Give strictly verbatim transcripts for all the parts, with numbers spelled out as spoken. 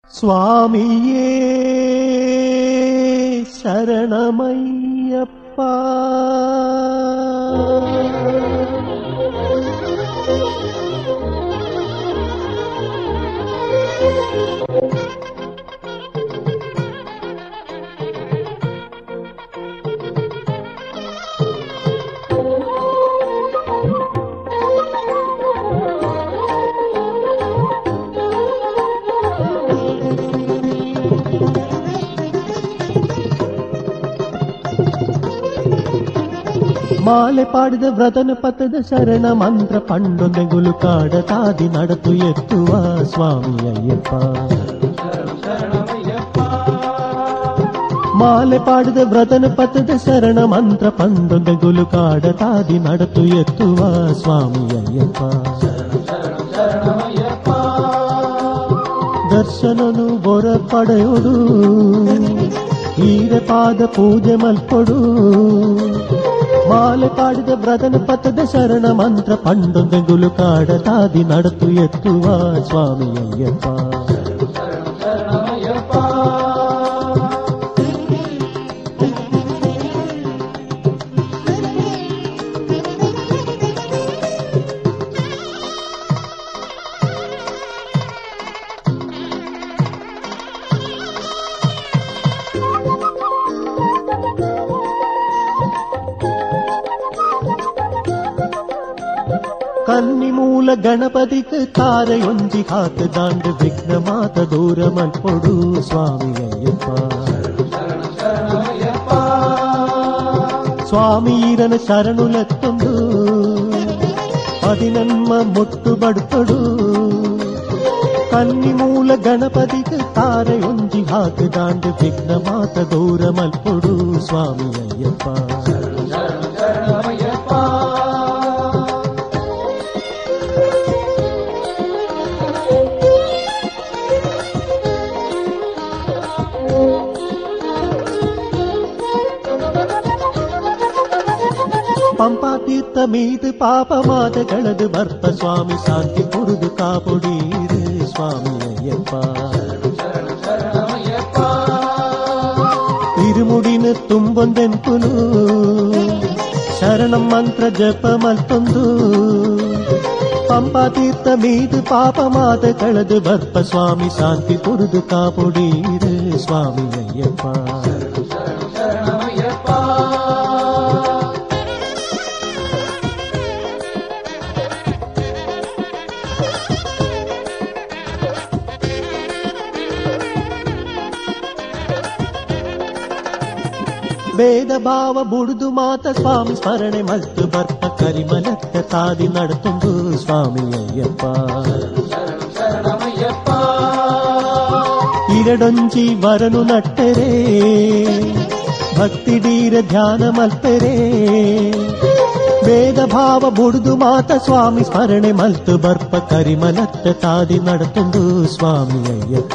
ಸ್ವಾಮಿಯೇ ಶರಣಮಯ್ಯಪ್ಪ. ಮಾಲೆ ಪಾಡಿದ ವ್ರತನ ಪಥದ ಶರಣ ಮಂತ್ರ ಪಂಡೊಂದೆಗುಲು ಕಾಡ ತಾದಿ ನಡತು ಎತ್ತುವ ಸ್ವಾಮಿ ಅಯ್ಯಪ್ಪ. ಮಾಲೆ ಪಾಡಿದ ವ್ರತನ ಪಥದ ಶರಣ ಮಂತ್ರ ಪಂಡೊಂದೆಗುಲು ಕಾಡ ತಾದಿ ನಡತು ಎತ್ತುವ ಸ್ವಾಮಿ ಅಯ್ಯಪ್ಪ. ದರ್ಶನನು ಬೊರ ಪಡೆಯೋಡು ಹೀರೆ ಪಾದ ಪೂಜೆ ಮಲ್ಪೊಡು. ಮಾಲೆ ಪಾಡಿದ ವ್ರತನ ಪಥದ ಶರಣ ಮಂತ್ರ ಪಂಡೊಂದೆಗುಲು ಕಾಡ ತಾದಿ ನಡತು ಎತ್ತುವ ಸ್ವಾಮಿ ಅಯ್ಯಪ್ಪ. ಕನ್ನಿ ಮೂಲ ಗಣಪತಿಗೆ ತಾರೆಯೊಂಜಿ ಹಾತ ದಾಂಡ ವಿಘ್ನ ಮಾತ ದೂರ ಮಲ್ಪೊಡು ಸ್ವಾಮಿ ಅಯ್ಯಪ್ಪ. ಸ್ವಾಮಿ ಈರನ ಶರಣುಲೆತ್ತೊಂದು ಪದಿನನ್ಮ ಮುಟ್ಟು ಬಡ್ತೊಡು. ಕನ್ನಿ ಮೂಲ ಗಣಪತಿಗೆ ತಾರೆಯೊಂಜಿ ಹಾತ ದಾಂಡ ವಿಘ್ನ ಮಾತ ದೂರ ಮಲ್ಪೊಡು ಸ್ವಾಮಿ ಅಯ್ಯಪ್ಪ. ಪಂಪಾ ತೀರ್ಥ ಮೀದು ಪಾಪ ಮಾತಗಳದು ಬರ್ಪ ಸ್ವಾಮಿ ಶಾಂತಿ ಕುರುದು ಕಾಪುಡೀರು ಸ್ವಾಮಿ ಅಯ್ಯಪ್ಪ. ತಿರುಮುಡಿನ ತುಂಬೊಂದೆಂಪುಲು ಶರಣ ಮಂತ್ರ ಜಪ ಮಲ್ತೊಂದು. ಪಂಪಾ ತೀರ್ಥ ಮೀದು ಪಾಪ ಮಾತಗಳದು ಬರ್ಪ ಸ್ವಾಮಿ ಶಾಂತಿ ಕುರುದು ಕಾಪುಡೀರು ಸ್ವಾಮಿ ಅಯ್ಯಪ್ಪ. ಭೇದ ಭಾವ ಬುಡುದು ಮಾತ ಸ್ವಾಮಿ ಸ್ಮರಣೆ ಮಲ್ತು ಬರ್ಪ ಕರಿಮಲತ್ತ ತಾದಿ ನಡತೊಂದು ಸ್ವಾಮಿ ಅಯ್ಯಪ್ಪ. ಇರಡೊಂಜಿ ವರನು ನಟ್ಟರೆ ಭಕ್ತಿ ಡೀರ ಧ್ಯಾನ ಮಲ್ಪೆರೆ. ಭೇದ ಭಾವ ಬುಡುದು ಮಾತ ಸ್ವಾಮಿ ಸ್ಮರಣೆ ಮಲ್ತು ಬರ್ಪ ಕರಿಮಲತ್ತ ತಾದಿ ನಡತೊಂದು ಸ್ವಾಮಿ ಅಯ್ಯಪ್ಪ.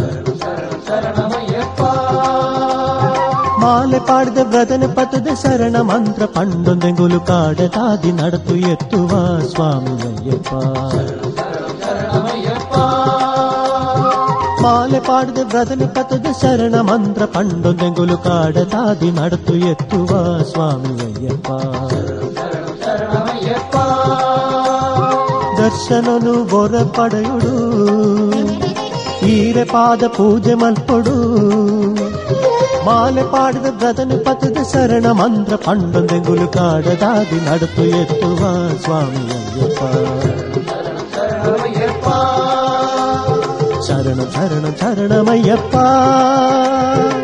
ಮಾಲೆ ಪಾಡಿದ ವ್ರತನ ಪಥದ ಶರಣ ಮಂತ್ರ ಪಂಡೊಂದೆಗುಲು ಕಾಡ ತಾದಿ ನಡತು ಎತ್ತುವ ಸ್ವಾಮಿ ಅಯ್ಯಪ್ಪ. ಮಾಲೆ ಪಾಡಿದ ವ್ರತನ ಪಥದ ಶರಣ ಮಂತ್ರ ಪಂಡೊಂದೆಗುಲು ಕಾಡ ತಾದಿ ನಡತು ಎತ್ತುವ ಸ್ವಾಮಿ ಅಯ್ಯಪ್ಪ. ದರ್ಶನನು ಬೊರ ಪಡೆಯುಡು ಹೀರೆ ಪಾದ ಪೂಜೆ ಮಲ್ಪೊಡು. ಮಾಲೆ ಪಾಡಿದ ವ್ರತನ ಪಥದ ಶರಣ ಮಂತ್ರ ಪಂಡೊಂದೆಗುಲು ಕಾಡ ತಾದಿ ನಡತು ಎತ್ತುವ ಸ್ವಾಮಿ ಅಯ್ಯಪ್ಪ. ಶರಣ ಶರಣ ಶರಣಮಯ್ಯಪ್ಪ.